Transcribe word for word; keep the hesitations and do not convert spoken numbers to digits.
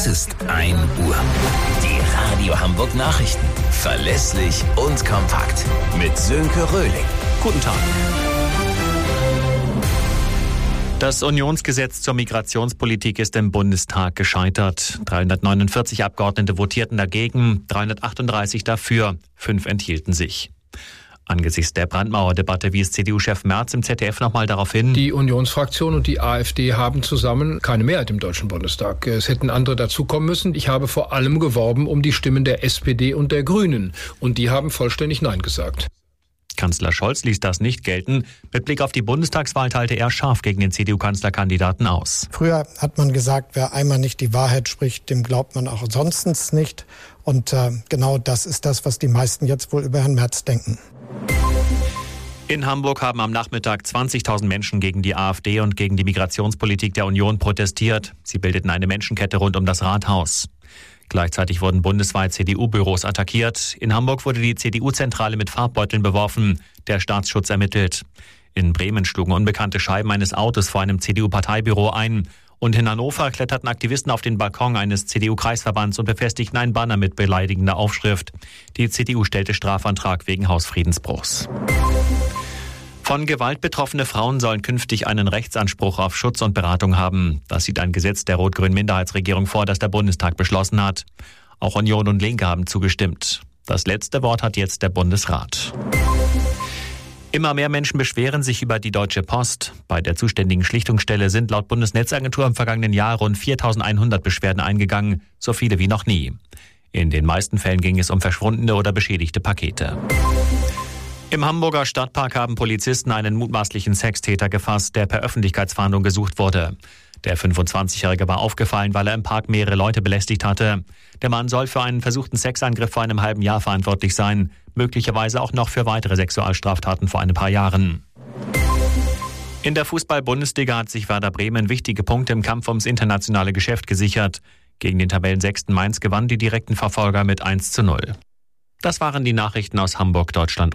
ist ein Uhr. Die Radio Hamburg Nachrichten. Verlässlich und kompakt. Mit Sönke Röhling. Guten Tag. Das Unionsgesetz zur Migrationspolitik ist im Bundestag gescheitert. dreihundertneunundvierzig Abgeordnete votierten dagegen, dreihundertachtunddreißig dafür, fünf enthielten sich. Angesichts der Brandmauerdebatte wies C D U-Chef Merz im Z D F nochmal darauf hin: Die Unionsfraktion und die AfD haben zusammen keine Mehrheit im Deutschen Bundestag. Es hätten andere dazukommen müssen. Ich habe vor allem geworben um die Stimmen der S P D und der Grünen. Und die haben vollständig Nein gesagt. Kanzler Scholz ließ das nicht gelten. Mit Blick auf die Bundestagswahl teilte er scharf gegen den C D U-Kanzlerkandidaten aus. Früher hat man gesagt, wer einmal nicht die Wahrheit spricht, dem glaubt man auch sonst nicht. Und äh, genau das ist das, was die meisten jetzt wohl über Herrn Merz denken. In Hamburg haben am Nachmittag zwanzigtausend Menschen gegen die AfD und gegen die Migrationspolitik der Union protestiert. Sie bildeten eine Menschenkette rund um das Rathaus. Gleichzeitig wurden bundesweit C D U-Büros attackiert. In Hamburg wurde die C D U-Zentrale mit Farbbeuteln beworfen. Der Staatsschutz ermittelt. In Bremen schlugen unbekannte Scheiben eines Autos vor einem C D U-Parteibüro ein. Und in Hannover kletterten Aktivisten auf den Balkon eines C D U-Kreisverbands und befestigten einen Banner mit beleidigender Aufschrift. Die C D U stellte Strafantrag wegen Hausfriedensbruchs. Von Gewalt betroffene Frauen sollen künftig einen Rechtsanspruch auf Schutz und Beratung haben. Das sieht ein Gesetz der rot-grünen Minderheitsregierung vor, das der Bundestag beschlossen hat. Auch Union und Linke haben zugestimmt. Das letzte Wort hat jetzt der Bundesrat. Immer mehr Menschen beschweren sich über die Deutsche Post. Bei der zuständigen Schlichtungsstelle sind laut Bundesnetzagentur im vergangenen Jahr rund viertausendeinhundert Beschwerden eingegangen, so viele wie noch nie. In den meisten Fällen ging es um verschwundene oder beschädigte Pakete. Im Hamburger Stadtpark haben Polizisten einen mutmaßlichen Sextäter gefasst, der per Öffentlichkeitsfahndung gesucht wurde. Der fünfundzwanzigjährige war aufgefallen, weil er im Park mehrere Leute belästigt hatte. Der Mann soll für einen versuchten Sexangriff vor einem halben Jahr verantwortlich sein, möglicherweise auch noch für weitere Sexualstraftaten vor ein paar Jahren. In der Fußball-Bundesliga hat sich Werder Bremen wichtige Punkte im Kampf ums internationale Geschäft gesichert. Gegen den Tabellensechsten Mainz gewann die direkten Verfolger mit eins zu null. Das waren die Nachrichten aus Hamburg, Deutschland